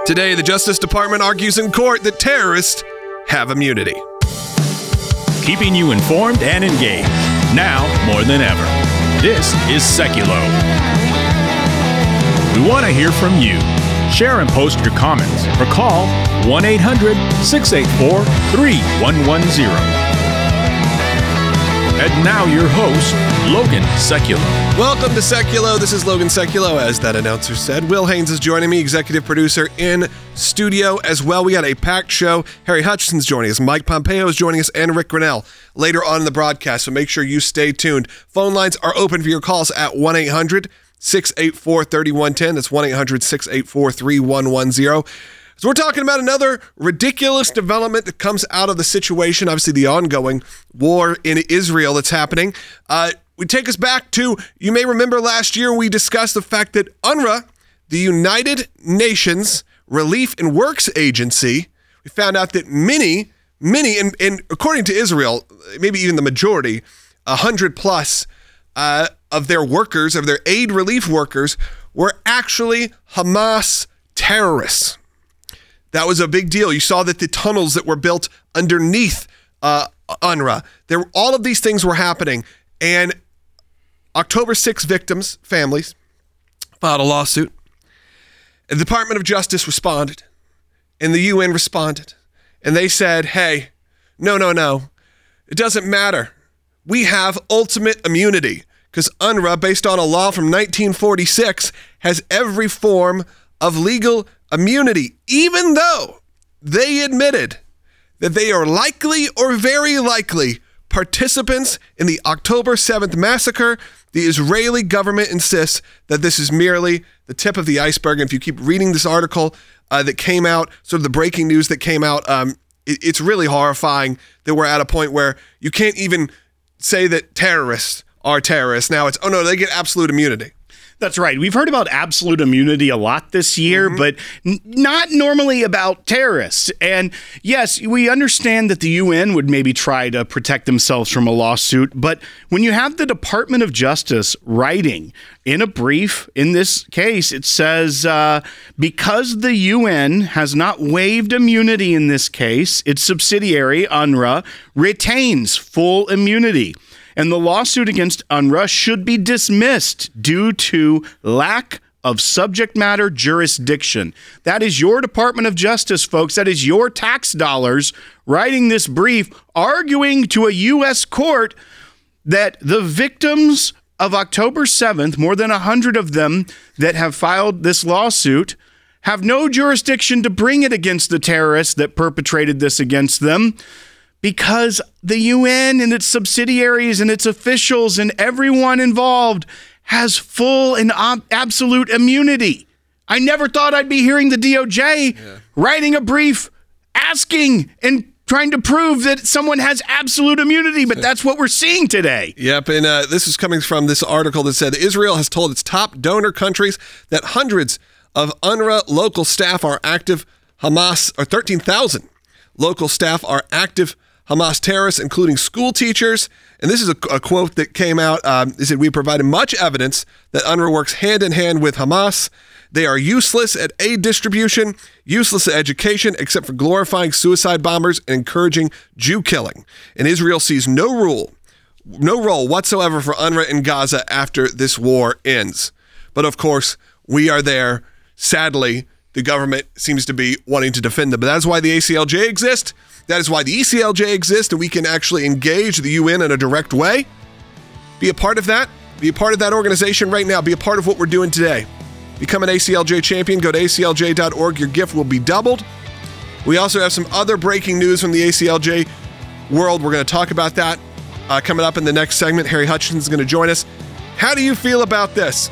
Today, the Justice Department argues in court that terrorists have immunity. Keeping you informed and engaged, now more than ever. This is Seculo. We want to hear from you. Share and post your comments or call 1-800-684-3110. And now your host, Logan Seculo. Welcome to Seculo. This is Logan Seculo, as that announcer said. Will Haynes is joining me, executive producer in studio as well. We got a packed show. Harry Hutchinson's joining us. Mike Pompeo is joining us, and Rick Grinnell later on in the broadcast. So make sure you stay tuned. Phone lines are open for your calls at 1-800-684-3110. That's 1-800-684-3110. So we're talking about another ridiculous development that comes out of the situation, obviously the ongoing war in Israel that's happening. We take us back to, you may remember last year we discussed the fact that UNRWA, the United Nations Relief and Works Agency, we found out that many, and according to Israel, maybe even the majority, 100 plus of their workers, of their aid relief workers, were actually Hamas terrorists. That was a big deal. You saw that the tunnels that were built underneath UNRWA, all of these things were happening. And October 6 victims' families filed a lawsuit. The Department of Justice responded, and the UN responded. And they said, hey, no. It doesn't matter. We have ultimate immunity because UNRWA, based on a law from 1946, has every form of legal immunity, even though they admitted that they are likely or very likely participants in the October 7th massacre. The Israeli government insists that this is merely the tip of the iceberg. And if you keep reading this article that came out, sort of the breaking news that came out, it's really horrifying that we're at a point where you can't even say that terrorists are terrorists. Now it's, oh no, they get absolute immunity. That's right. We've heard about absolute immunity a lot this year, but not normally about terrorists. And yes, we understand that the UN would maybe try to protect themselves from a lawsuit, but when you have the Department of Justice writing in a brief in this case, it says, because the UN has not waived immunity in this case, its subsidiary, UNRWA, retains full immunity. And the lawsuit against UNRWA should be dismissed due to lack of subject matter jurisdiction. That is your Department of Justice, folks. That is your tax dollars writing this brief, arguing to a U.S. court that the victims of October 7th, more than 100 of them that have filed this lawsuit, have no jurisdiction to bring it against the terrorists that perpetrated this against them, because the UN and its subsidiaries and its officials and everyone involved has full and absolute immunity. I never thought I'd be hearing the DOJ writing a brief asking and trying to prove that someone has absolute immunity, but that's what we're seeing today. Yep, and this is coming from this article that said Israel has told its top donor countries that hundreds of UNRWA local staff are active Hamas, or 13,000 local staff are active Hamas terrorists, including school teachers. And this is a quote that came out. They said, we provided much evidence that UNRWA works hand in hand with Hamas. They are useless at aid distribution, useless at education, except for glorifying suicide bombers and encouraging Jew killing. And Israel sees no role whatsoever for UNRWA in Gaza after this war ends. But of course, we are there. Sadly, the government seems to be wanting to defend them. But that's why the ACLJ exists. That is why the ECLJ exists, and we can actually engage the UN in a direct way. Be a part of that. Be a part of that organization right now. Be a part of what we're doing today. Become an ACLJ champion. Go to aclj.org. Your gift will be doubled. We also have some other breaking news from the ACLJ world. We're going to talk about that coming up in the next segment. Harry Hutchinson is going to join us. How do you feel about this?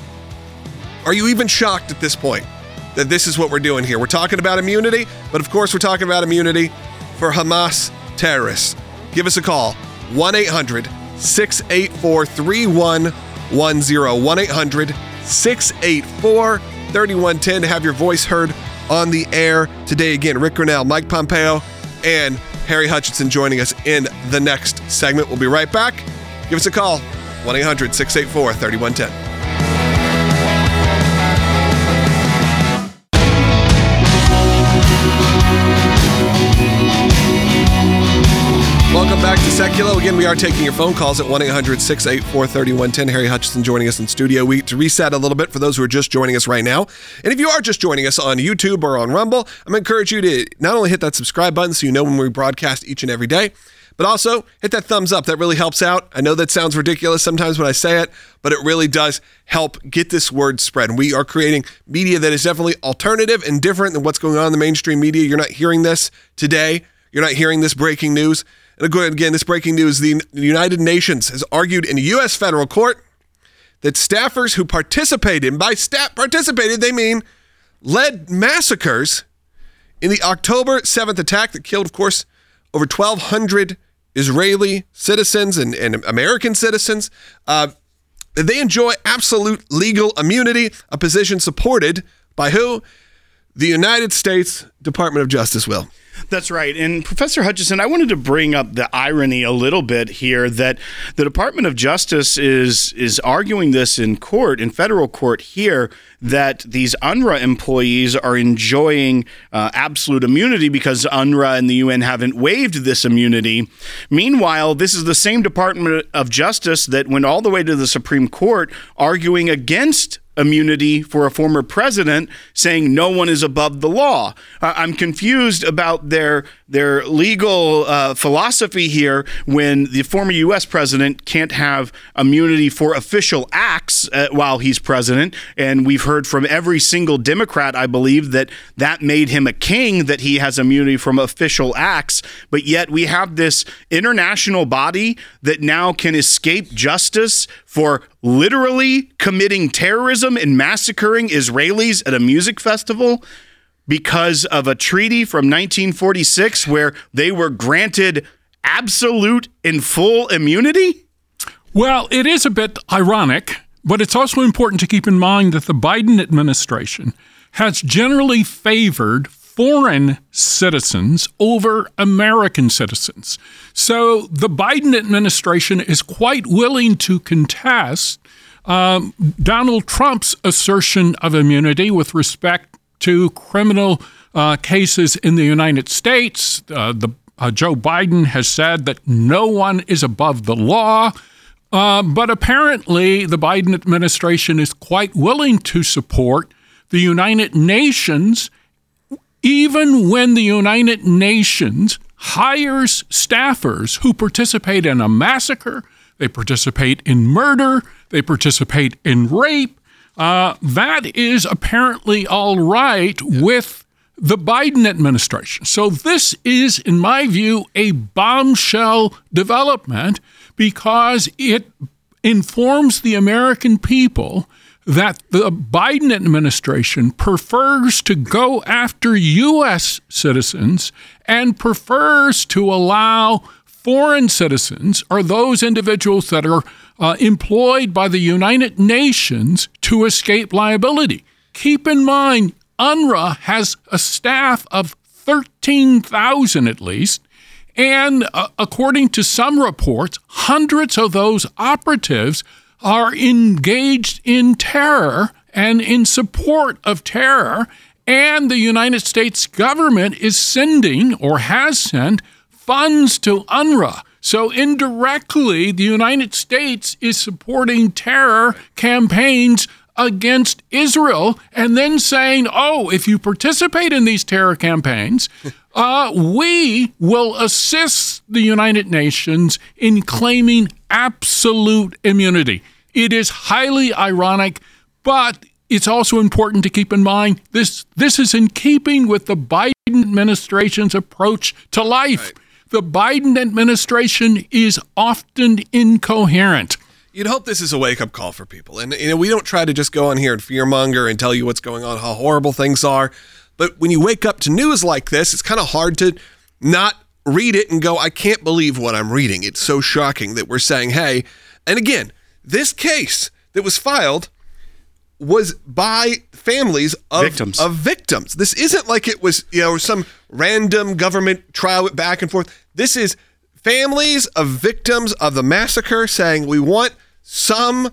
Are you even shocked at this point that this is what we're doing here? We're talking about immunity, but of course we're talking about immunity for Hamas terrorists. Give us a call, 1-800-684-3110, 1-800-684-3110 to have your voice heard on the air today. Again, Rick Grinnell, Mike Pompeo, and Harry Hutchinson joining us in the next segment. We'll be right back. Give us a call, 1-800-684-3110. Welcome back to Seculo. Again, we are taking your phone calls at 1-800-684-3110. Harry Hutchison joining us in studio. To reset a little bit for those who are just joining us right now. And if you are just joining us on YouTube or on Rumble, I'm going to encourage you to not only hit that subscribe button so you know when we broadcast each and every day, but also hit that thumbs up. That really helps out. I know that sounds ridiculous sometimes when I say it, but it really does help get this word spread. And we are creating media that is definitely alternative and different than what's going on in the mainstream media. You're not hearing this today. You're not hearing this breaking news. And again, this breaking news, the United Nations has argued in a U.S. federal court that staffers who participated, and by participated, they mean led massacres in the October 7th attack that killed, of course, over 1,200 Israeli citizens and American citizens. They enjoy absolute legal immunity, a position supported by who? The United States Department of Justice will. That's right. And Professor Hutchison, I wanted to bring up the irony a little bit here that the Department of Justice is arguing this in court, in federal court here, that these UNRWA employees are enjoying absolute immunity because UNRWA and the UN haven't waived this immunity. Meanwhile, this is the same Department of Justice that went all the way to the Supreme Court arguing against immunity for a former president, saying no one is above the law. I'm confused about their legal philosophy here when the former U.S. president can't have immunity for official acts while he's president. And we've heard from every single Democrat, I believe, that made him a king, that he has immunity from official acts. But yet we have this international body that now can escape justice for literally committing terrorism and massacring Israelis at a music festival because of a treaty from 1946 where they were granted absolute and full immunity? Well, it is a bit ironic, but it's also important to keep in mind that the Biden administration has generally favored foreign citizens over American citizens. So the Biden administration is quite willing to contest Donald Trump's assertion of immunity with respect to criminal cases in the United States. Joe Biden has said that no one is above the law, but apparently the Biden administration is quite willing to support the United Nations even when the United Nations hires staffers who participate in a massacre, they participate in murder, they participate in rape. That is apparently all right with the Biden administration. So this is, in my view, a bombshell development because it informs the American people that the Biden administration prefers to go after U.S. citizens and prefers to allow foreign citizens or those individuals that are employed by the United Nations to escape liability. Keep in mind, UNRWA has a staff of 13,000 at least, and according to some reports, hundreds of those operatives are engaged in terror and in support of terror, and the United States government is sending or has sent funds to UNRWA. So indirectly, the United States is supporting terror campaigns against Israel and then saying, oh, if you participate in these terror campaigns, we will assist the United Nations in claiming absolute immunity. It is highly ironic, but it's also important to keep in mind this is in keeping with the Biden administration's approach to life. Right. The Biden administration is often incoherent. You'd hope this is a wake-up call for people. And we don't try to just go on here and fearmonger and tell you what's going on, how horrible things are. But when you wake up to news like this, it's kind of hard to not read it and go, I can't believe what I'm reading. It's so shocking that we're saying, hey, and again, this case that was filed was by families of victims. This isn't like it was, some random government trial back and forth. This is families of victims of the massacre saying we want some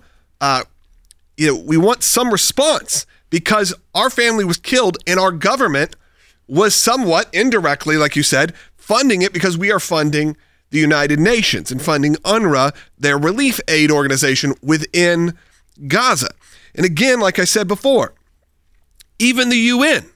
response because our family was killed and our government was somewhat indirectly, like you said, funding it because we are funding the United Nations and funding UNRWA, their relief aid organization within Gaza. And again, like I said before, even the UN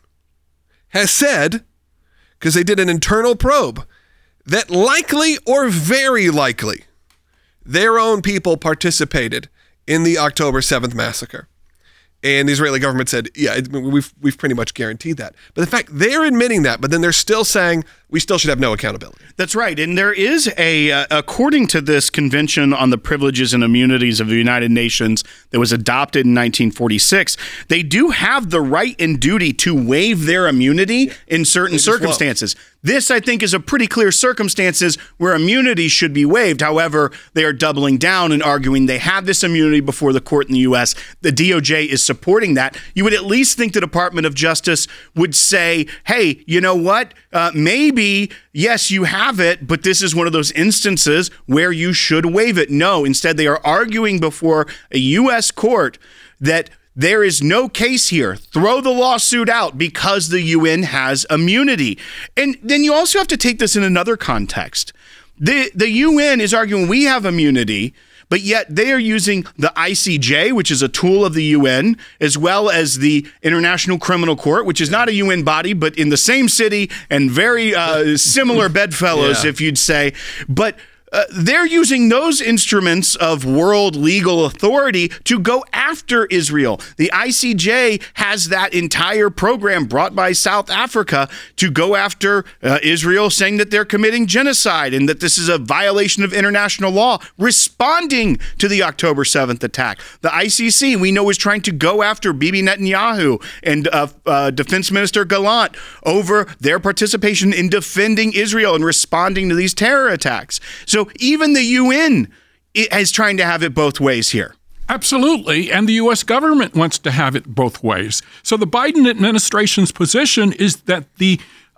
has said, because they did an internal probe, that likely or very likely their own people participated in the October 7th massacre. And the Israeli government said, yeah, we've pretty much guaranteed that. But the fact they're admitting that, but then they're still saying we still should have no accountability. That's right. And there is according to this Convention on the Privileges and Immunities of the United Nations that was adopted in 1946, they do have the right and duty to waive their immunity in certain circumstances. This, I think, is a pretty clear circumstances where immunity should be waived. However, they are doubling down and arguing they have this immunity before the court in the U.S. The DOJ is supporting that. You would at least think the Department of Justice would say, hey, you know what? Maybe, yes, you have it, but this is one of those instances where you should waive it. No, instead, they are arguing before a U.S. court that there is no case here. Throw the lawsuit out because the UN has immunity. And then you also have to take this in another context. The UN is arguing we have immunity, but yet they are using the ICJ, which is a tool of the UN, as well as the International Criminal Court, which is not a UN body, but in the same city and very similar bedfellows, if you'd say. But they're using those instruments of world legal authority to go after Israel. The ICJ has that entire program brought by South Africa to go after Israel, saying that they're committing genocide and that this is a violation of international law, responding to the October 7th attack. The ICC, we know, is trying to go after Bibi Netanyahu and Defense Minister Gallant over their participation in defending Israel and responding to these terror attacks. So even the UN is trying to have it both ways here. Absolutely. And the U.S. government wants to have it both ways. So the Biden administration's position is that the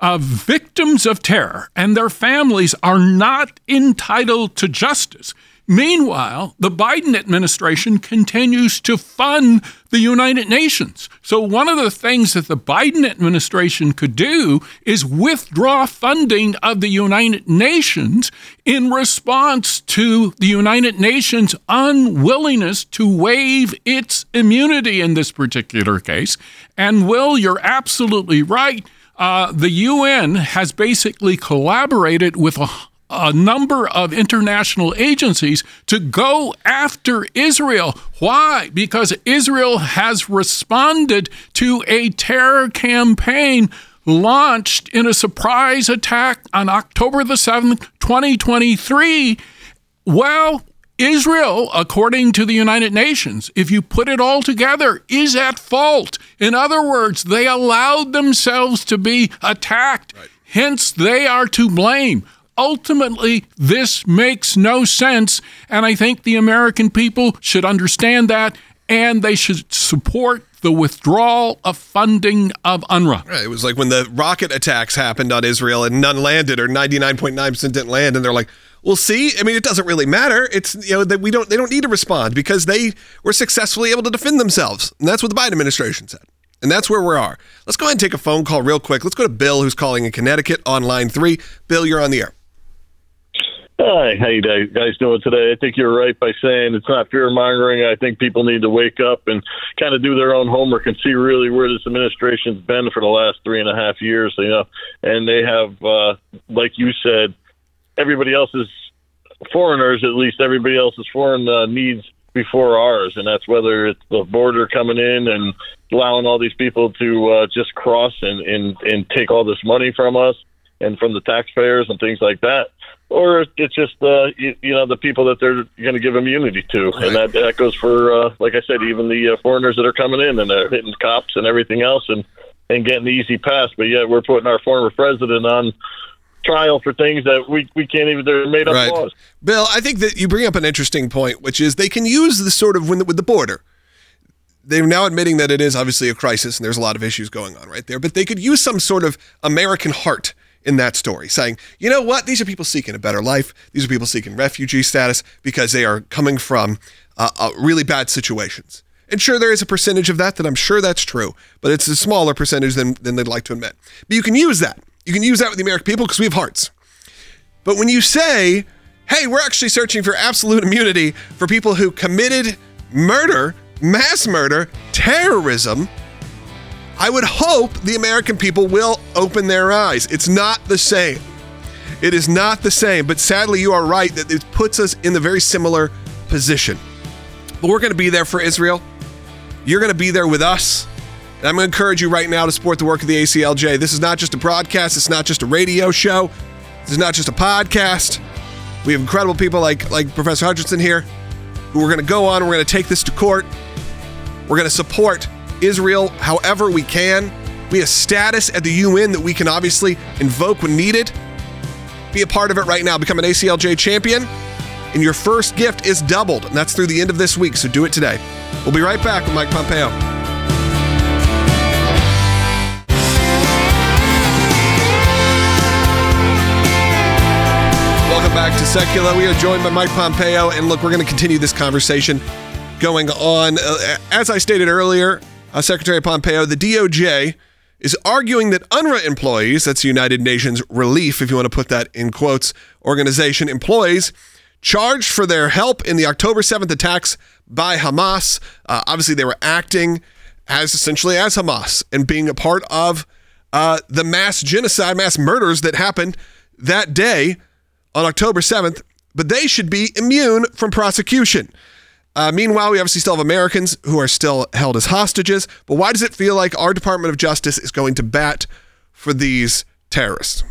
victims of terror and their families are not entitled to justice. Meanwhile, the Biden administration continues to fund the United Nations. So one of the things that the Biden administration could do is withdraw funding of the United Nations in response to the United Nations' unwillingness to waive its immunity in this particular case. And Will, you're absolutely right. The UN has basically collaborated with a number of international agencies to go after Israel. Why? Because Israel has responded to a terror campaign launched in a surprise attack on October the 7th, 2023. Well, Israel, according to the United Nations, if you put it all together, is at fault. In other words, they allowed themselves to be attacked. Right. Hence, they are to blame. Ultimately, this makes no sense, and I think the American people should understand that, and they should support the withdrawal of funding of UNRWA. Right. It was like when the rocket attacks happened on Israel and none landed, or 99.9% didn't land, and they're like, well, see, I mean, it doesn't really matter. It's, you know, that they don't need to respond because they were successfully able to defend themselves, and that's what the Biden administration said. And that's where we are. Let's go ahead and take a phone call real quick. Let's go to Bill, who's calling in Connecticut on line 3. Bill, you're on the air. Hi, how you guys doing today? I think you're right by saying it's not fear-mongering. I think people need to wake up and kind of do their own homework and see really where this administration's been for the last 3.5 years. You know, and they have, like you said, everybody else's foreigners, at least everybody else's foreign needs before ours, and that's whether it's the border coming in and allowing all these people to just cross and take all this money from us and from the taxpayers and things like that. Or it's just, the people that they're going to give immunity to. Right. And that goes for, like I said, even the foreigners that are coming in and they're hitting cops and everything else and getting the easy pass. But yet we're putting our former president on trial for things that we can't even, they're made up laws. Bill, I think that you bring up an interesting point, which is they can use the sort of, with the border, they're now admitting that it is obviously a crisis and there's a lot of issues going on right there, but they could use some sort of American heart in that story, saying, you know what, these are people seeking a better life. These are people seeking refugee status because they are coming from really bad situations. And sure, there is a percentage of that I'm sure that's true, but it's a smaller percentage than they'd like to admit. But you can use that. You can use that with the American people because we have hearts. But when you say, hey, we're actually searching for absolute immunity for people who committed murder, mass murder, terrorism, I would hope the American people will open their eyes. It's not the same. It is not the same, but sadly you are right that it puts us in the very similar position. But we're going to be there for Israel. You're going to be there with us. And I'm going to encourage you right now to support the work of the ACLJ. This is not just a broadcast. It's not just a radio show. This is not just a podcast. We have incredible people like Professor Hutchinson here who are going to go on. We're going to take this to court. We're going to support Israel however we can. We have status at the UN that we can obviously invoke when needed. Be a part of it right now. Become an ACLJ champion, and your first gift is doubled, and that's through the end of this week, so do it today. We'll be right back with Mike Pompeo. Welcome back to Secular. We are joined by Mike Pompeo, and look, we're going to continue this conversation going on. As I stated earlier, Secretary Pompeo, the DOJ is arguing that UNRWA employees, that's the United Nations Relief, if you want to put that in quotes, organization employees, charged for their help in the October 7th attacks by Hamas. Obviously, they were acting essentially as Hamas and being a part of the mass genocide, mass murders that happened that day on October 7th, but they should be immune from prosecution. Meanwhile, we obviously still have Americans who are still held as hostages, but why does it feel like our Department of Justice is going to bat for these terrorists?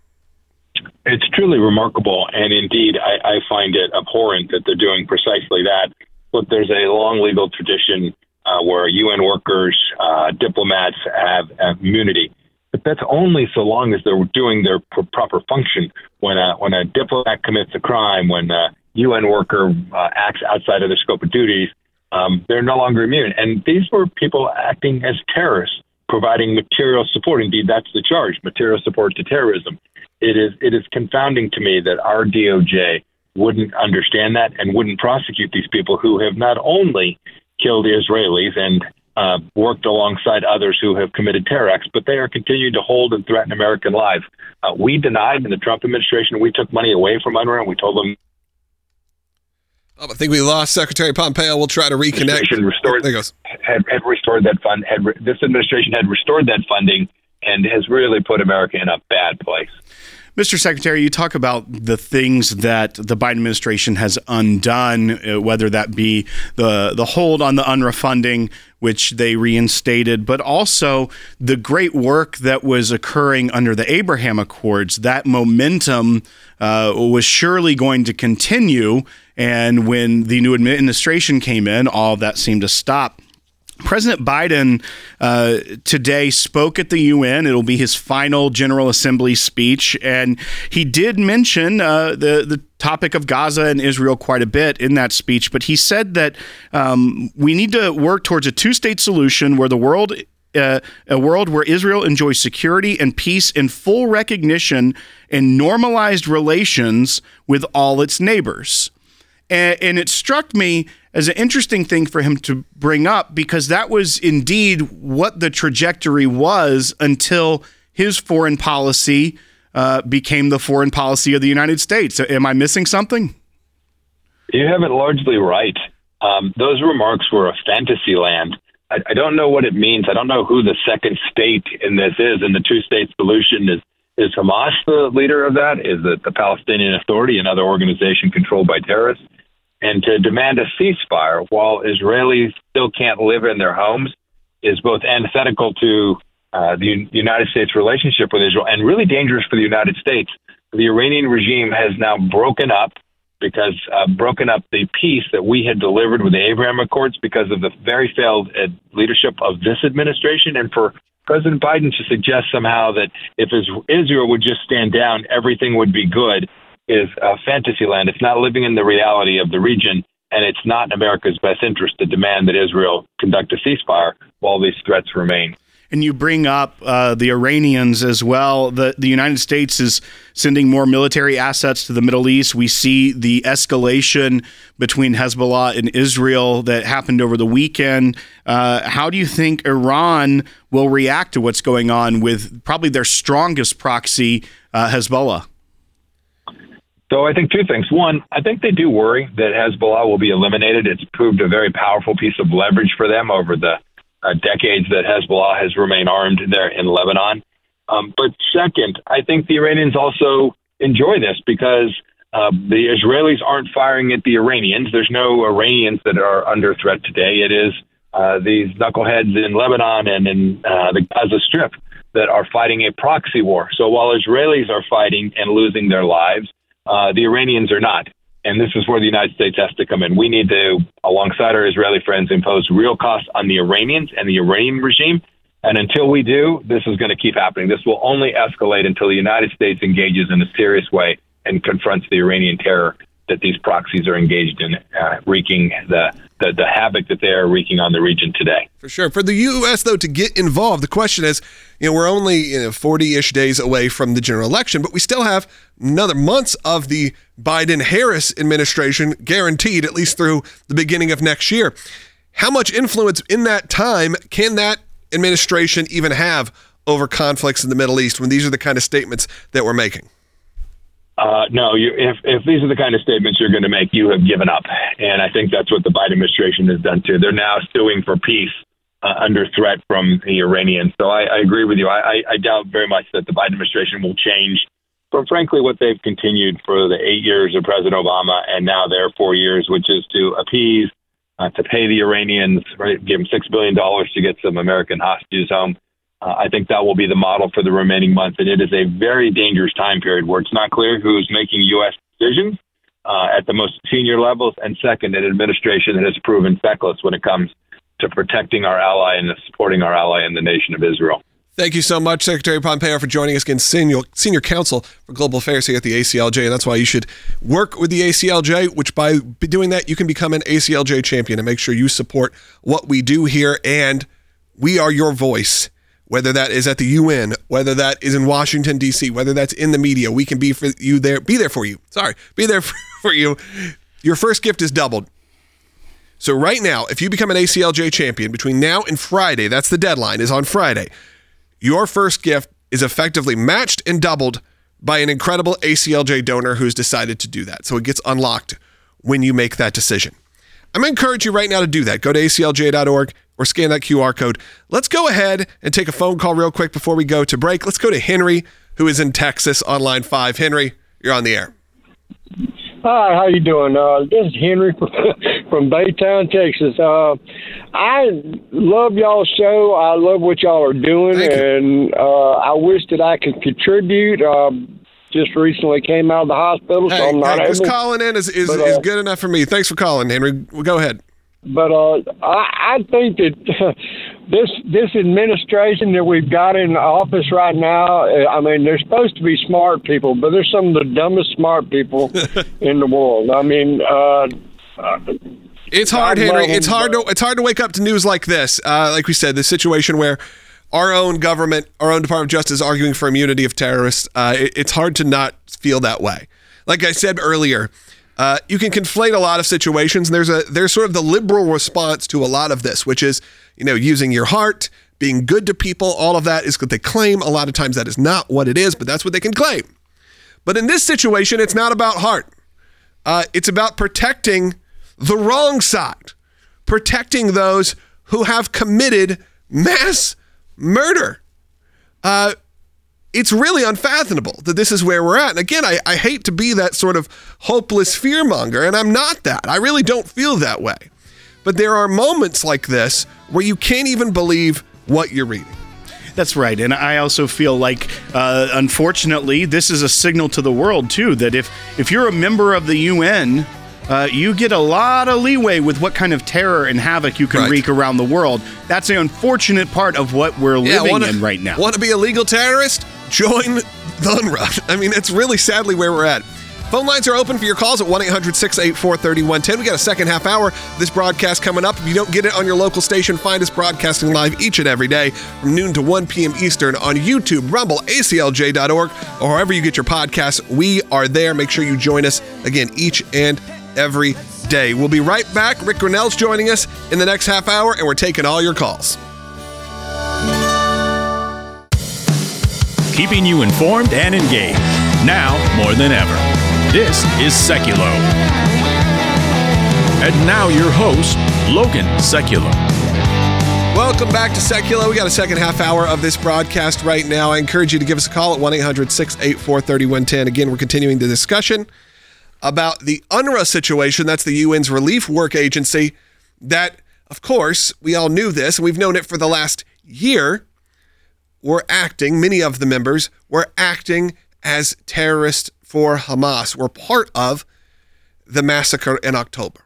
It's truly remarkable, and indeed, I find it abhorrent that they're doing precisely that. Look, there's a long legal tradition where UN workers, diplomats have immunity, but that's only so long as they're doing their proper function. When a diplomat commits a crime, when a UN worker acts outside of their scope of duties, they're no longer immune. And these were people acting as terrorists, providing material support. Indeed, that's the charge, material support to terrorism. It is confounding to me that our DOJ wouldn't understand that and wouldn't prosecute these people who have not only killed Israelis and worked alongside others who have committed terror acts, but they are continuing to hold and threaten American lives. We denied in the Trump administration, we took money away from UNRWA and we told them. I think we lost Secretary Pompeo. We'll try to reconnect. Restored, there goes. Had restored that fund. This administration had restored that funding and has really put America in a bad place. Mr. Secretary, you talk about the things that the Biden administration has undone, whether that be the hold on the UNRWA funding, which they reinstated, but also the great work that was occurring under the Abraham Accords. That momentum was surely going to continue, and when the new administration came in, all of that seemed to stop. President Biden today spoke at the UN. It'll be his final General Assembly speech, and he did mention the topic of Gaza and Israel quite a bit in that speech, but he said that we need to work towards a two-state solution where a world where Israel enjoys security and peace in full recognition and normalized relations with all its neighbors. And it struck me as an interesting thing for him to bring up, because that was indeed what the trajectory was until his foreign policy became the foreign policy of the United States. Am I missing something? You have it largely right. Those remarks were a fantasy land. I don't know what it means. I don't know who the second state in this is. And the two-state solution is Hamas the leader of that? Is it the Palestinian Authority, another organization controlled by terrorists? And to demand a ceasefire while Israelis still can't live in their homes is both antithetical to the United States relationship with Israel and really dangerous for the United States. The Iranian regime has now broken up the peace that we had delivered with the Abraham Accords because of the very failed leadership of this administration. And for President Biden to suggest somehow that if Israel would just stand down, everything would be good is a fantasy land. It's not living in the reality of the region, and it's not in America's best interest to demand that Israel conduct a ceasefire while these threats remain. And you bring up the Iranians as well. The United States is sending more military assets to the Middle East. We see the escalation between Hezbollah and Israel that happened over the weekend. How do you think Iran will react to what's going on with probably their strongest proxy, Hezbollah? So I think two things. One, I think they do worry that Hezbollah will be eliminated. It's proved a very powerful piece of leverage for them over the decades that Hezbollah has remained armed there in Lebanon. But second, I think the Iranians also enjoy this because the Israelis aren't firing at the Iranians. There's no Iranians that are under threat today. It is these knuckleheads in Lebanon and in the Gaza Strip that are fighting a proxy war. So while Israelis are fighting and losing their lives, the Iranians are not. And this is where the United States has to come in. We need to, alongside our Israeli friends, impose real costs on the Iranians and the Iranian regime. And until we do, this is going to keep happening. This will only escalate until the United States engages in a serious way and confronts the Iranian terror that these proxies are engaged in, wreaking the havoc that they are wreaking on the region today. For sure. For the U.S., though, to get involved, the question is, we're only 40-ish days away from the general election, but we still have another months of the Biden-Harris administration guaranteed, at least through the beginning of next year. How much influence in that time can that administration even have over conflicts in the Middle East when these are the kind of statements that we're making? No, if these are the kind of statements you're going to make, you have given up. And I think that's what the Biden administration has done too. They're now suing for peace under threat from the Iranians. So I agree with you. I doubt very much that the Biden administration will change from, frankly, what they've continued for the 8 years of President Obama and now their 4 years, which is to appease, to pay the Iranians, right, give them $6 billion to get some American hostages home. I think that will be the model for the remaining months. And it is a very dangerous time period where it's not clear who's making U.S. decisions at the most senior levels. And second, an administration that has proven feckless when it comes to protecting our ally and supporting our ally in the nation of Israel. Thank you so much, Secretary Pompeo, for joining us again, Senior Counsel for Global Affairs here at the ACLJ. And that's why you should work with the ACLJ, which by doing that, you can become an ACLJ champion and make sure you support what we do here. And we are your voice. Whether that is at the UN, whether that is in Washington, D.C., whether that's in the media, we can be there for you. Be there for you. Your first gift is doubled. So right now, if you become an ACLJ champion between now and Friday, that's the deadline, is on Friday, your first gift is effectively matched and doubled by an incredible ACLJ donor who's decided to do that. So it gets unlocked when you make that decision. I'm going to encourage you right now to do that. Go to aclj.org or scan that QR code. Let's go ahead and take a phone call real quick before we go to break. Let's go to Henry, who is in Texas on line 5. Henry, you're on the air. Hi, how you doing? This is Henry from Baytown, Texas. I love y'all's show. I love what y'all are doing, and I wish that I could contribute. Just recently came out of the hospital, so I'm not able. Just calling in is good enough for me. Thanks for calling, Henry. Well, go ahead. But I think that this administration that we've got in office right now, I mean, they're supposed to be smart people, but they're some of the dumbest smart people in the world. I mean, it's hard, Henry. It's hard to wake up to news like this. Like we said, the situation where our own government, our own Department of Justice arguing for immunity of terrorists, it's hard to not feel that way. Like I said earlier, you can conflate a lot of situations, and there's sort of the liberal response to a lot of this, which is, using your heart, being good to people. All of that is what they claim. A lot of times that is not what it is, but that's what they can claim. But in this situation, it's not about heart. It's about protecting the wrong side, protecting those who have committed mass murder. It's really unfathomable that this is where we're at. And again, I hate to be that sort of hopeless fearmonger, and I'm not that. I really don't feel that way. But there are moments like this where you can't even believe what you're reading. That's right. And I also feel like, unfortunately, this is a signal to the world, too, that if you're a member of the UN, you get a lot of leeway with what kind of terror and havoc you can wreak around the world. That's the unfortunate part of what we're living in right now. Want to be a legal terrorist? Join the UNRWA. I mean, it's really sadly where we're at. Phone lines are open for your calls at 1-800-684-3110. We got a second half hour of this broadcast coming up. If you don't get it on your local station, find us broadcasting live each and every day from noon to 1 p.m. Eastern on YouTube, Rumble, ACLJ.org, or wherever you get your podcasts. We are there. Make sure you join us again each and every day. We'll be right back. Rick Grinnell's joining us in the next half hour, and we're taking all your calls. Keeping you informed and engaged, now more than ever. This is Seculo. And now your host, Logan Seculo. Welcome back to Seculo. We got a second half hour of this broadcast right now. I encourage you to give us a call at 1-800-684-3110. Again, we're continuing the discussion about the UNRWA situation. That's the UN's relief work agency that, of course, we all knew this, and we've known it for the last year. Many of the members were acting as terrorists for Hamas, were part of the massacre in October.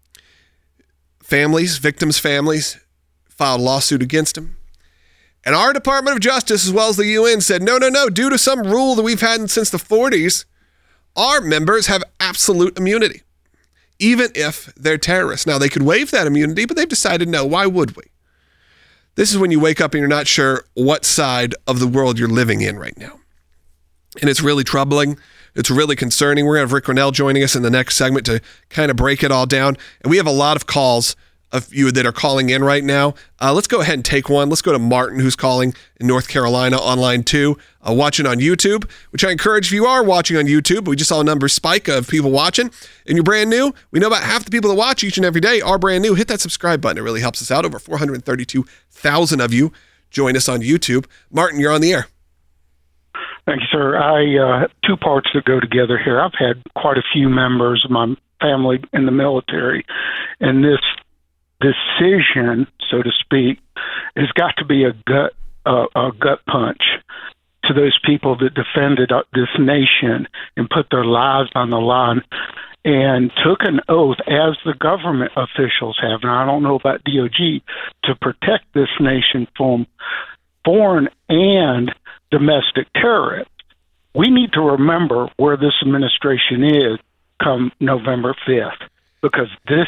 Victims' families filed a lawsuit against them. And our Department of Justice, as well as the UN, said, no, due to some rule that we've had since the 40s, our members have absolute immunity, even if they're terrorists. Now, they could waive that immunity, but they've decided no, why would we? This is when you wake up and you're not sure what side of the world you're living in right now. And it's really troubling. It's really concerning. We're going to have Rick Grinnell joining us in the next segment to kind of break it all down. And we have a lot of calls of you that are calling in right now. Let's go ahead and take one. Let's go to Martin, who's calling in North Carolina on line 2, watching on YouTube, which I encourage if you are watching on YouTube. We just saw a number spike of people watching. And you're brand new. We know about half the people that watch each and every day are brand new. Hit that subscribe button. It really helps us out. Over 432,000 of you join us on YouTube. Martin, you're on the air. Thank you, sir. Two parts that go together here. I've had quite a few members of my family in the military, and this decision, so to speak, has got to be a gut punch to those people that defended this nation and put their lives on the line and took an oath, as the government officials have, and I don't know about DOJ, to protect this nation from foreign and domestic terrorists. We need to remember where this administration is come November 5th, because this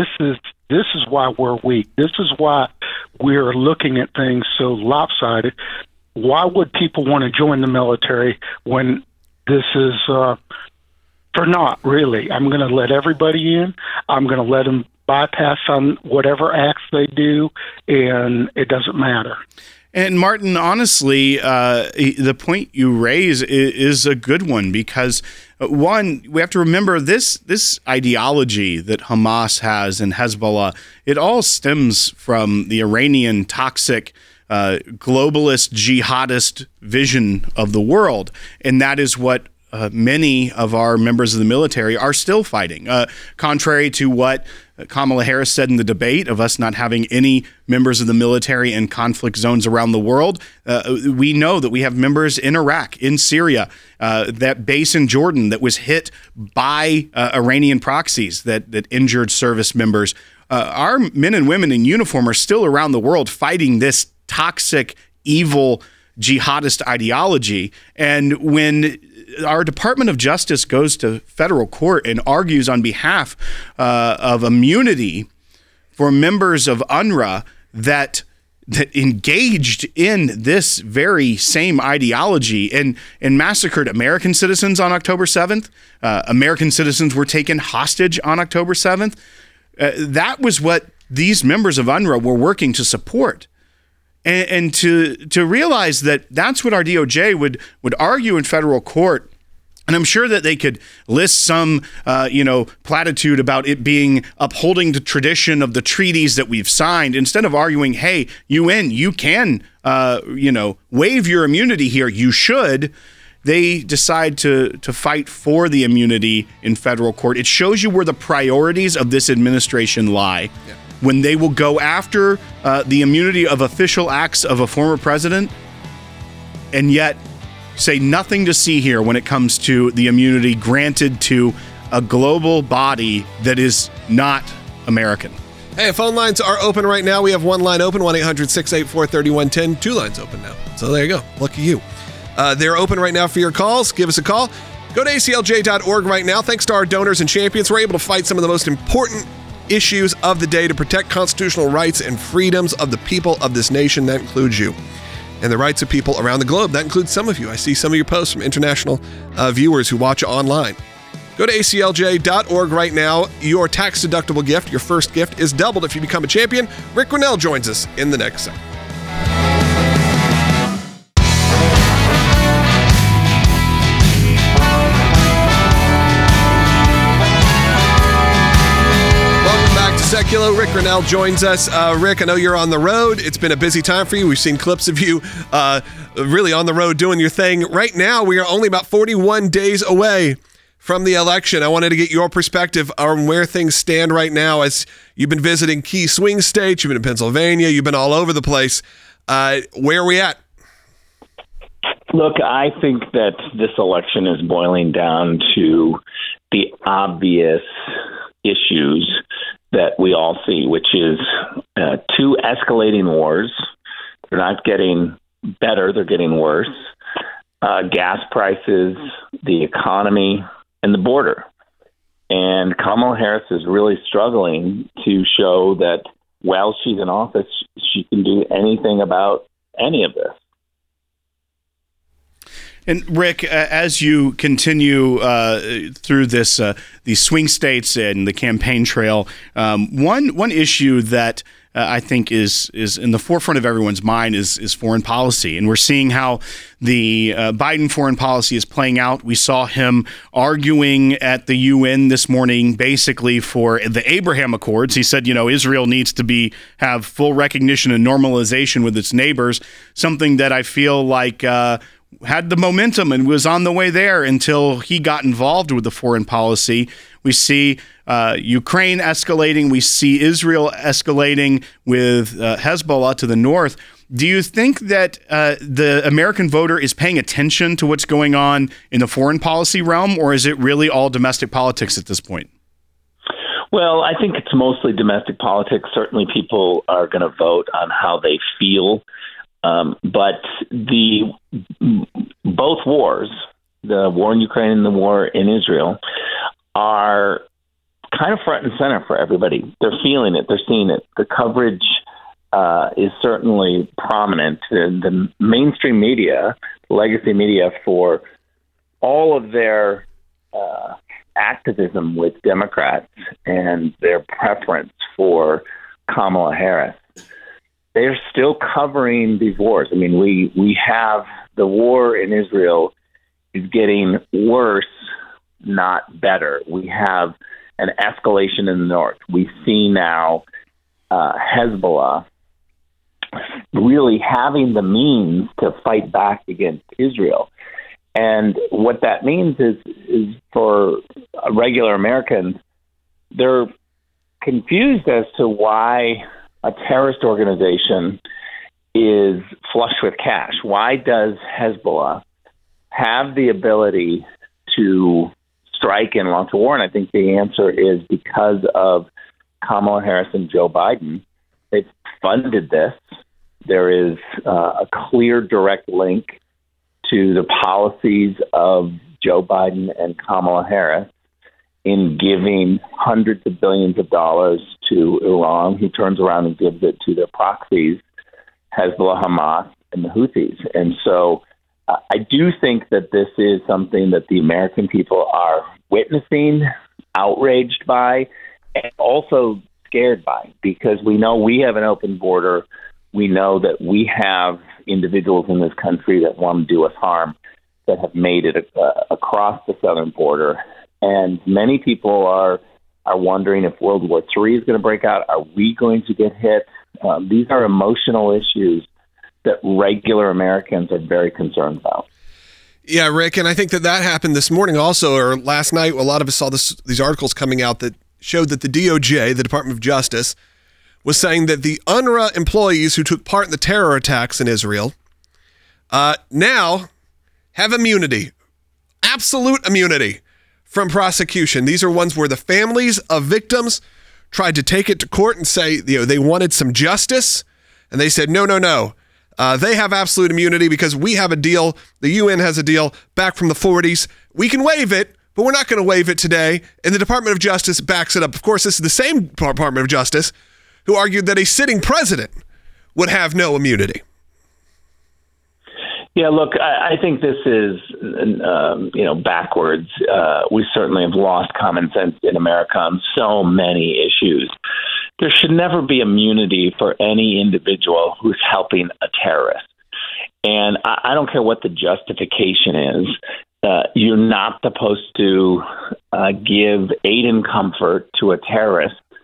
is why we're weak. This is why we're looking at things so lopsided. Why would people want to join the military when this is for naught, really? I'm going to let everybody in. I'm going to let them bypass on whatever acts they do, and it doesn't matter. And Martin, honestly, the point you raise is a good one because, one, we have to remember this ideology that Hamas has and Hezbollah, it all stems from the Iranian toxic globalist jihadist vision of the world. And that is what many of our members of the military are still fighting. Contrary to what Kamala Harris said in the debate of us not having any members of the military in conflict zones around the world, we know that we have members in Iraq, in Syria, that base in Jordan that was hit by Iranian proxies that injured service members. Our men and women in uniform are still around the world fighting this toxic, evil jihadist ideology. And when our Department of Justice goes to federal court and argues on behalf of immunity for members of UNRWA that engaged in this very same ideology and massacred American citizens on October 7th, American citizens were taken hostage on October 7th. That was what these members of UNRWA were working to support. And to realize that that's what our DOJ would argue in federal court, and I'm sure that they could list some, platitude about it being upholding the tradition of the treaties that we've signed, instead of arguing, hey, UN, you can, waive your immunity here. You should. They decide to fight for the immunity in federal court. It shows you where the priorities of this administration lie. Yeah. When they will go after the immunity of official acts of a former president and yet say nothing to see here when it comes to the immunity granted to a global body that is not American. Hey, phone lines are open right now. We have one line open, 1-800-684-3110. Two lines open now. So there you go. Lucky you. They're open right now for your calls. Give us a call. Go to aclj.org right now. Thanks to our donors and champions, we're able to fight some of the most important issues of the day to protect constitutional rights and freedoms of the people of this nation. That includes you and the rights of people around the globe. That includes some of you. I see some of your posts from international viewers who watch online. Go to aclj.org right now. Your tax-deductible gift, your first gift, is doubled if you become a champion. Rick Grinnell joins us in the next segment. Spectacular. Rick Grenell joins us. Rick, I know you're on the road. It's been a busy time for you. We've seen clips of you really on the road doing your thing. Right now, we are only about 41 days away from the election. I wanted to get your perspective on where things stand right now as you've been visiting key swing states. You've been in Pennsylvania. You've been all over the place. Where are we at? Look, I think that this election is boiling down to the obvious issues that we all see, which is two escalating wars. They're not getting better, they're getting worse. Gas prices, the economy, and the border. And Kamala Harris is really struggling to show that while she's in office, she can do anything about any of this. And Rick, as you continue through this, these swing states and the campaign trail, one issue that I think is in the forefront of everyone's mind is foreign policy, and we're seeing how the Biden foreign policy is playing out. We saw him arguing at the UN this morning, basically for the Abraham Accords. He said, Israel needs to have full recognition and normalization with its neighbors, something that I feel like had the momentum and was on the way there until he got involved with the foreign policy. We see Ukraine escalating. We see Israel escalating with Hezbollah to the north. Do you think that the American voter is paying attention to what's going on in the foreign policy realm, or is it really all domestic politics at this point? Well, I think it's mostly domestic politics. Certainly people are going to vote on how they feel. But both wars, the war in Ukraine and the war in Israel, are kind of front and center for everybody. They're feeling it. They're seeing it. The coverage is certainly prominent. The mainstream media, legacy media, for all of their activism with Democrats and their preference for Kamala Harris, they're still covering these wars. I mean, we have the war in Israel is getting worse, not better. We have an escalation in the north. We see now Hezbollah really having the means to fight back against Israel. And what that means is for regular Americans, they're confused as to why a terrorist organization is flush with cash. Why does Hezbollah have the ability to strike and launch a war? And I think the answer is because of Kamala Harris and Joe Biden. They've funded this. There is a clear direct link to the policies of Joe Biden and Kamala Harris in giving hundreds of billions of dollars to Iran, who turns around and gives it to their proxies, Hezbollah, Hamas, and the Houthis. And so I do think that this is something that the American people are witnessing, outraged by, and also scared by, because we know we have an open border. We know that we have individuals in this country that want to do us harm, that have made it across the southern border. And many people are wondering if World War III is going to break out. Are we going to get hit? These are emotional issues that regular Americans are very concerned about. Yeah, Rick, and I think that happened this morning also, or last night. A lot of us saw these articles coming out that showed that the DOJ, the Department of Justice, was saying that the UNRWA employees who took part in the terror attacks in Israel now have immunity, absolute immunity from prosecution. These are ones where the families of victims tried to take it to court and say they wanted some justice, and they said, no. They have absolute immunity because we have a deal. The UN has a deal back from the 40s. We can waive it, but we're not going to waive it today. And the Department of Justice backs it up. Of course, this is the same Department of Justice who argued that a sitting president would have no immunity. Yeah, look, I think this is, backwards. We certainly have lost common sense in America on so many issues. There should never be immunity for any individual who's helping a terrorist. And I don't care what the justification is. You're not supposed to give aid and comfort to a terrorist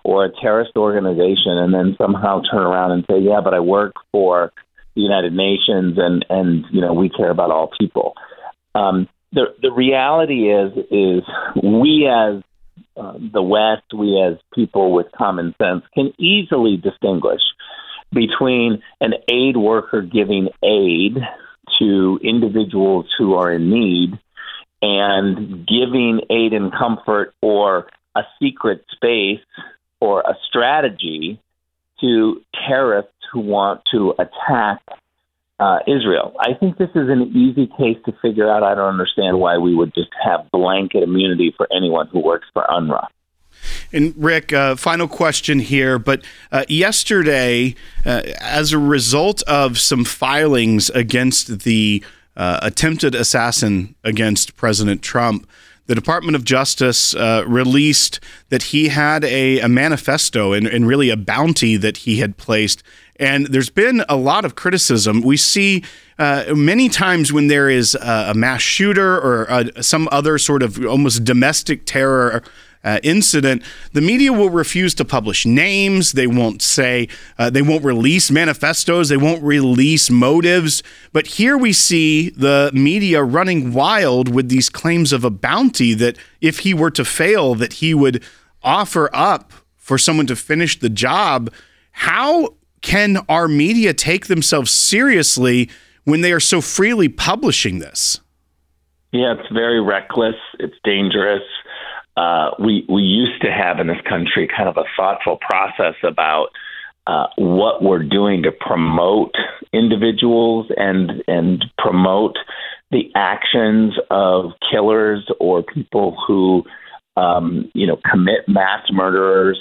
or a terrorist organization and then somehow turn around and say, yeah, but I work for the United Nations and we care about all people. The reality is we as the West, we as people with common sense can easily distinguish between an aid worker giving aid to individuals who are in need and giving aid and comfort or a secret space or a strategy to terrorists who want to attack Israel. I think this is an easy case to figure out. I don't understand why we would just have blanket immunity for anyone who works for UNRWA. And Rick, final question here, but yesterday, as a result of some filings against the attempted assassin against President Trump, the Department of Justice released that he had a manifesto and really a bounty that he had placed. And there's been a lot of criticism. We see many times when there is a mass shooter or some other sort of almost domestic terror incident, the media will refuse to publish names. They won't say, they won't release manifestos. They won't release motives. But here we see the media running wild with these claims of a bounty that if he were to fail, that he would offer up for someone to finish the job. How can our media take themselves seriously when they are so freely publishing this? Yeah, it's very reckless. It's dangerous. We used to have in this country kind of a thoughtful process about what we're doing to promote individuals and promote the actions of killers or people who commit mass murders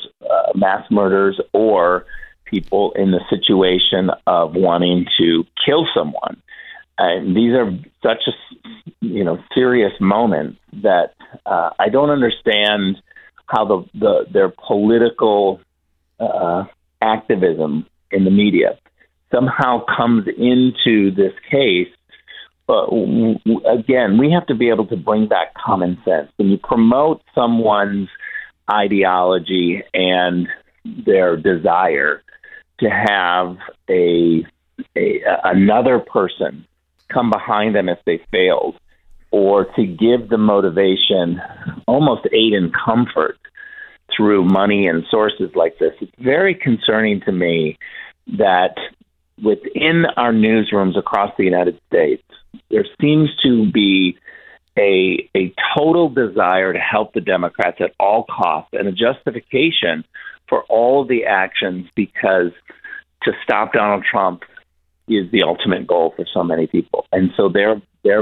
or people in the situation of wanting to kill someone. And these are such serious moments that I don't understand how their political activism in the media somehow comes into this case. But again, we have to be able to bring back common sense. When you promote someone's ideology and their desire to have another person come behind them if they failed, or to give the motivation, almost aid and comfort through money and sources like this, it's very concerning to me that within our newsrooms across the United States, there seems to be a total desire to help the Democrats at all costs and a justification for all of the actions because to stop Donald Trump is the ultimate goal for so many people. And so they're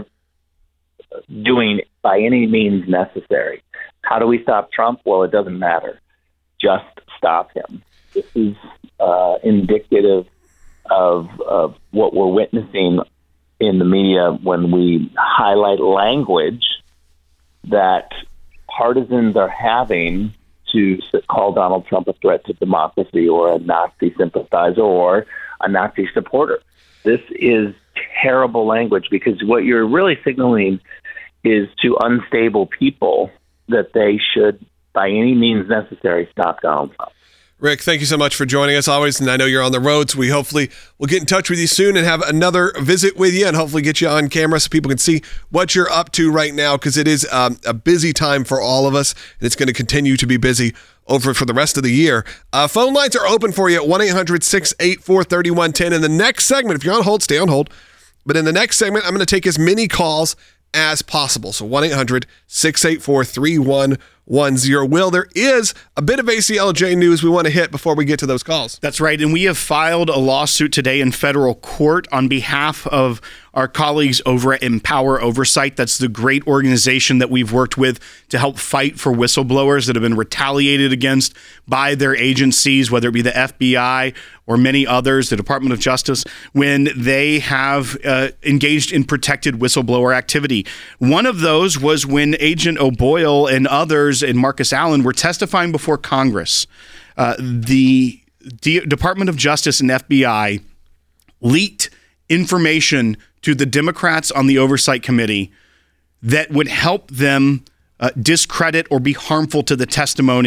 doing by any means necessary. How do we stop Trump? Well, it doesn't matter. Just stop him. This is indicative of what we're witnessing in the media when we highlight language that partisans are having to call Donald Trump a threat to democracy or a Nazi sympathizer or a Nazi supporter. This is terrible language because what you're really signaling is to unstable people that they should, by any means necessary, stop Donald Trump. Rick, thank you so much for joining us always, and I know you're on the road, so we hopefully will get in touch with you soon and have another visit with you and hopefully get you on camera so people can see what you're up to right now, because it is a busy time for all of us, and it's going to continue to be busy over for the rest of the year. Phone lines are open for you at 1-800-684-3110. In the next segment, if you're on hold, stay on hold, but in the next segment, I'm going to take as many calls as possible. So 1-800-684-3110. Will, there is a bit of ACLJ news we want to hit before we get to those calls. That's right. And we have filed a lawsuit today in federal court on behalf of our colleagues over at Empower Oversight. That's the great organization that we've worked with to help fight for whistleblowers that have been retaliated against by their agencies, whether it be the FBI or many others, the Department of Justice, when they have engaged in protected whistleblower activity. One of those was when Agent O'Boyle and others and Marcus Allen were testifying before Congress. The Department of Justice and FBI leaked information to the Democrats on the Oversight Committee that would help them discredit or be harmful to the testimony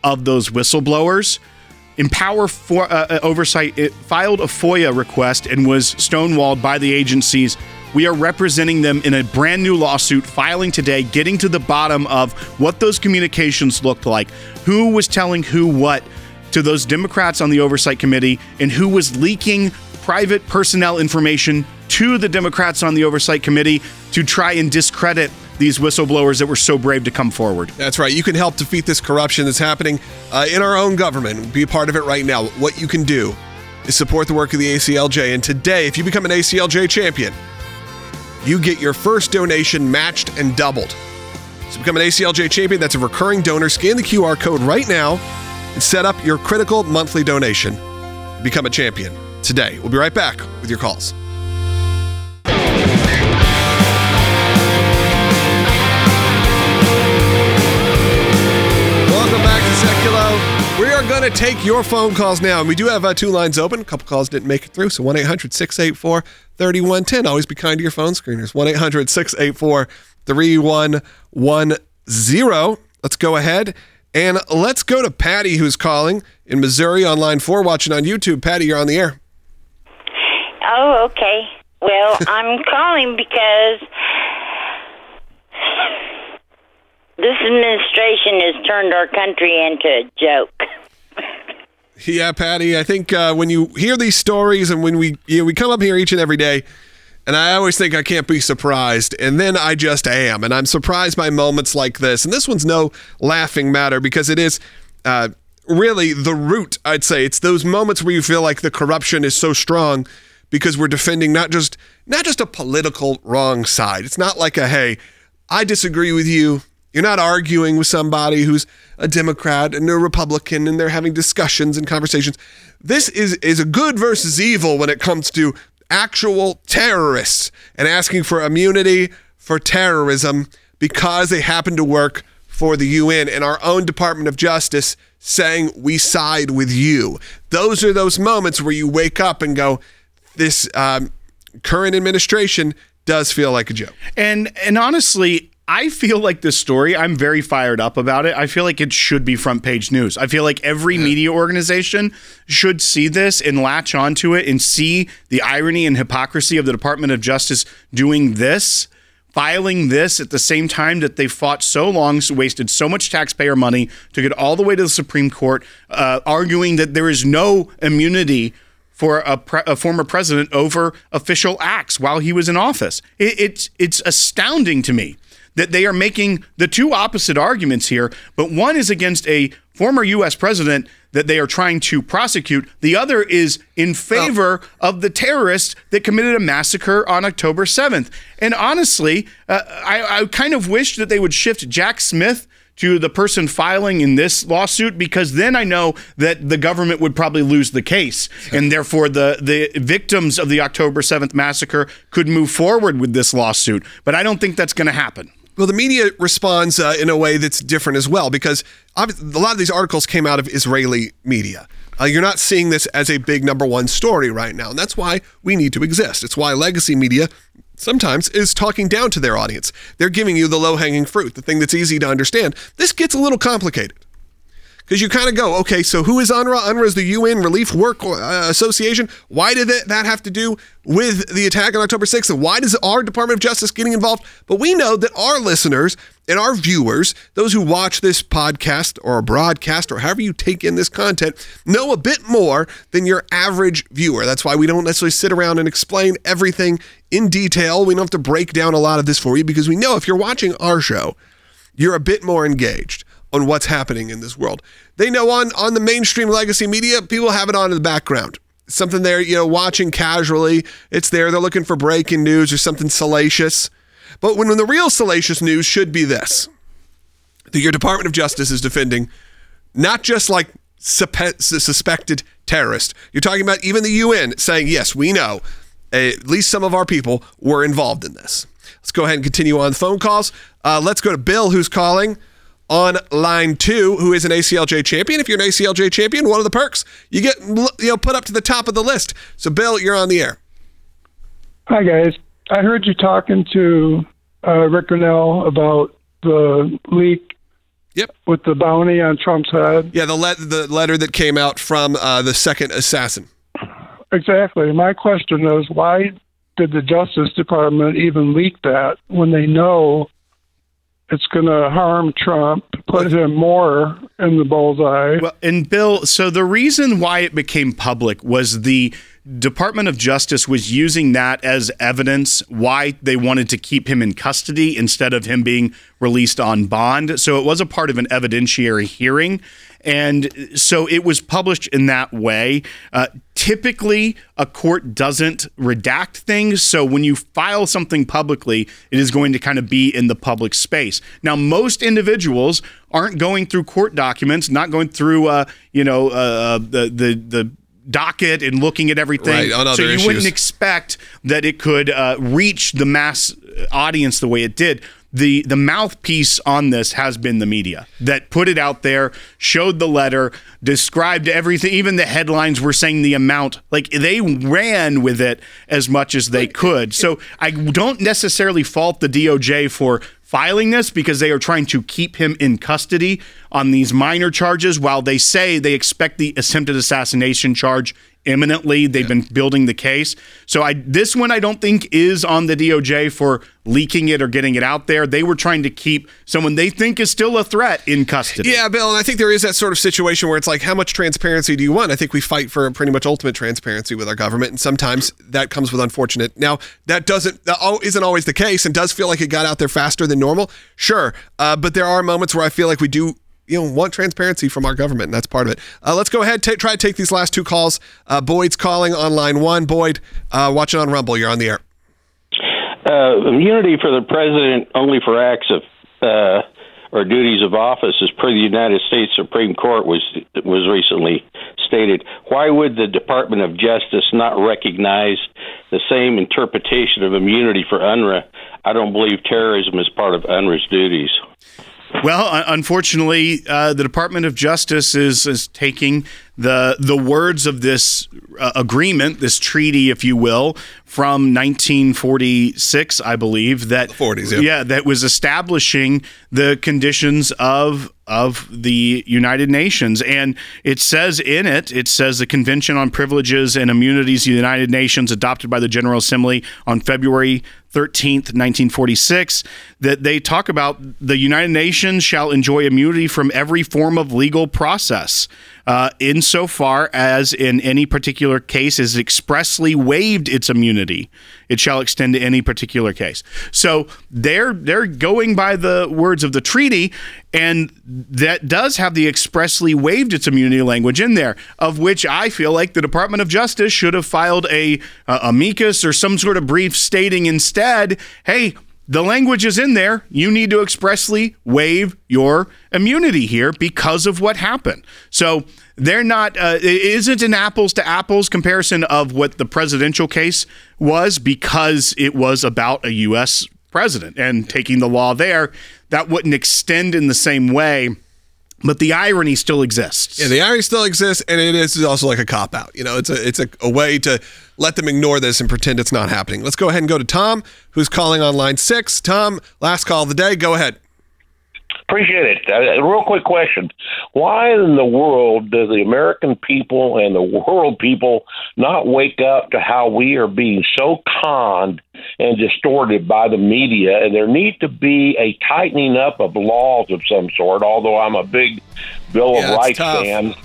of those whistleblowers. Empower Oversight filed a FOIA request and was stonewalled by the agencies. We are representing them in a brand new lawsuit, filing today, getting to the bottom of what those communications looked like, who was telling who what to those Democrats on the Oversight Committee, and who was leaking private personnel information to the Democrats on the Oversight Committee to try and discredit these whistleblowers that were so brave to come forward. That's right. You can help defeat this corruption that's happening in our own government. Be a part of it right now. What you can do is support the work of the ACLJ. And today, if you become an ACLJ champion, you get your first donation matched and doubled. So become an ACLJ champion. That's a recurring donor. Scan the QR code right now and set up your critical monthly donation. Become a champion today. We'll be right back with your calls. Welcome back to Seculo. We are going to take your phone calls now. And we do have 2 lines open. A couple calls didn't make it through. So 1-800-684-3110. Always be kind to your phone screeners. 1-800-684-3110. Let's go ahead and let's go to Patty, who's calling in Missouri on line 4, watching on YouTube. Patty, you're on the air. Oh, okay. Well, I'm calling because this administration has turned our country into a joke. Yeah, Patty, I think when you hear these stories and when we come up here each and every day, and I always think I can't be surprised, and then I just am, and I'm surprised by moments like this. And this one's no laughing matter because it is really the root, I'd say. It's those moments where you feel like the corruption is so strong because we're defending not just a political wrong side. It's not like hey, I disagree with you. You're not arguing with somebody who's a Democrat and a Republican and they're having discussions and conversations. This is a good versus evil when it comes to actual terrorists and asking for immunity for terrorism because they happen to work for the UN and our own Department of Justice saying we side with you. Those are those moments where you wake up and go, this current administration does feel like a joke. And honestly, I feel like this story, I'm very fired up about it. I feel like it should be front page news. I feel like every media organization should see this and latch onto it and see the irony and hypocrisy of the Department of Justice doing this, filing this at the same time that they fought so long, wasted so much taxpayer money to get all the way to the Supreme Court, arguing that there is no immunity for a former president over official acts while he was in office. It's astounding to me that they are making the two opposite arguments here, but one is against a former U.S. president that they are trying to prosecute. The other is in favor of the terrorists that committed a massacre on October 7th. And honestly, I kind of wish that they would shift Jack Smith to the person filing in this lawsuit, because then I know that the government would probably lose the case. And therefore, the victims of the October 7th massacre could move forward with this lawsuit. But I don't think that's going to happen. Well, the media responds in a way that's different as well, because a lot of these articles came out of Israeli media. You're not seeing this as a big number one story right now, and that's why we need to exist. It's why legacy media sometimes is talking down to their audience. They're giving you the low-hanging fruit, the thing that's easy to understand. This gets a little complicated, because you kind of go, okay, so who is UNRWA? UNRWA is the UN Relief Work Association. Why did that have to do with the attack on October 6th? And why does our Department of Justice getting involved? But we know that our listeners and our viewers, those who watch this podcast or a broadcast or however you take in this content, know a bit more than your average viewer. That's why we don't necessarily sit around and explain everything in detail. We don't have to break down a lot of this for you, because we know if you're watching our show, you're a bit more engaged on what's happening in this world. They know on the mainstream legacy media, people have it on in the background. It's something they're, watching casually. It's there. They're looking for breaking news or something salacious. But when the real salacious news should be this, that your Department of Justice is defending not just like suspected terrorists. You're talking about even the UN saying, yes, we know at least some of our people were involved in this. Let's go ahead and continue on phone calls. Let's go to Bill, who's calling on line 2, who is an ACLJ champion. If you're an ACLJ champion, one of the perks, you get put up to the top of the list. So, Bill, you're on the air. Hi, guys. I heard you talking to Rick Grinnell about the leak Yep. With the bounty on Trump's head. Yeah, the letter that came out from the second assassin. Exactly. My question is, why did the Justice Department even leak that when they know it's going to harm Trump, put him more in the bullseye? Well, and Bill, so the reason why it became public was the Department of Justice was using that as evidence why they wanted to keep him in custody instead of him being released on bond. So it was a part of an evidentiary hearing. And so it was published in that way. Typically, a court doesn't redact things. So when you file something publicly, it is going to kind of be in the public space. Now, most individuals aren't going through court documents, not going through, the docket and looking at everything. Right, so you wouldn't expect that it could reach the mass audience the way it did. The mouthpiece on this has been the media that put it out there, showed the letter, described everything. Even the headlines were saying the amount. Like, they ran with it as much as they could. So I don't necessarily fault the DOJ for filing this, because they are trying to keep him in custody on these minor charges while they say they expect the attempted assassination charge imminently. They've been building the case. So this one I don't think is on the DOJ for leaking it or getting it out there. They were trying to keep someone they think is still a threat in custody. Yeah, Bill, and I think there is that sort of situation where it's like, how much transparency do you want? I think we fight for pretty much ultimate transparency with our government, and sometimes that comes with unfortunate. Now, that isn't always the case, and does feel like it got out there faster than normal. Sure, but there are moments where I feel like we do want transparency from our government, and that's part of it. Let's go ahead, try to take these last two calls. Boyd's calling on line one. Boyd, watching on Rumble. You're on the air. Immunity for the president only for acts of or duties of office, as per the United States Supreme Court was recently stated. Why would the Department of Justice not recognize the same interpretation of immunity for UNRWA? I don't believe terrorism is part of UNRWA's duties. Well, unfortunately, the Department of Justice is taking the words of this agreement, this treaty, if you will, from 1946, I believe, that the 40s, yeah, that was establishing the conditions of the United Nations. And it says in it says the Convention on Privileges and Immunities of the United Nations, adopted by the General Assembly on February 13th, 1946, that they talk about the United Nations shall enjoy immunity from every form of legal process, insofar as in any particular case is expressly waived its immunity. It shall extend to any particular case. So they're going by the words of the treaty, and that does have the expressly waived its immunity language in there, of which I feel like the Department of Justice should have filed a amicus or some sort of brief stating instead, hey, the language is in there. You need to expressly waive your immunity here because of what happened. So they're not, it isn't an apples to apples comparison of what the presidential case was, because it was about a U.S. president and taking the law there. That wouldn't extend in the same way. But the irony still exists. Yeah, the irony still exists, and it is also like a cop-out. It's a way to let them ignore this and pretend it's not happening. Let's go ahead and go to Tom, who's calling on line 6. Tom, last call of the day. Go ahead. Appreciate it. A real quick question. Why in the world do the American people and the world people not wake up to how we are being so conned and distorted by the media? And there needs to be a tightening up of laws of some sort, although I'm a big Bill of Rights fan.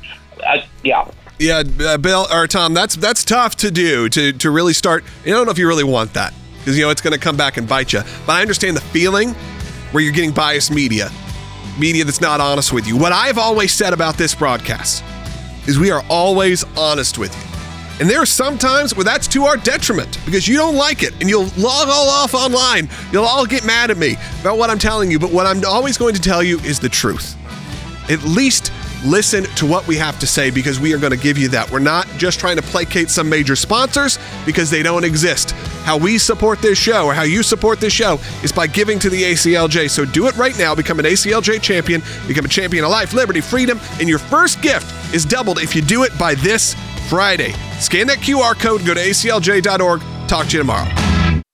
Yeah, Bill or Tom, that's tough to do, to really start. I don't know if you really want that, because it's going to come back and bite you. But I understand the feeling where you're getting biased media that's not honest with you. What I've always said about this broadcast is we are always honest with you. And there are some times where that's to our detriment, because you don't like it and you'll log all off online. You'll all get mad at me about what I'm telling you. But what I'm always going to tell you is the truth. At least listen to what we have to say, because we are going to give you that. We're not just trying to placate some major sponsors, because they don't exist. How we support this show, or how you support this show, is by giving to the ACLJ. So do it right now. Become an ACLJ champion. Become a champion of life, liberty, freedom, and your first gift is doubled if you do it by this Friday. Scan that QR code and go to aclj.org. Talk to you tomorrow.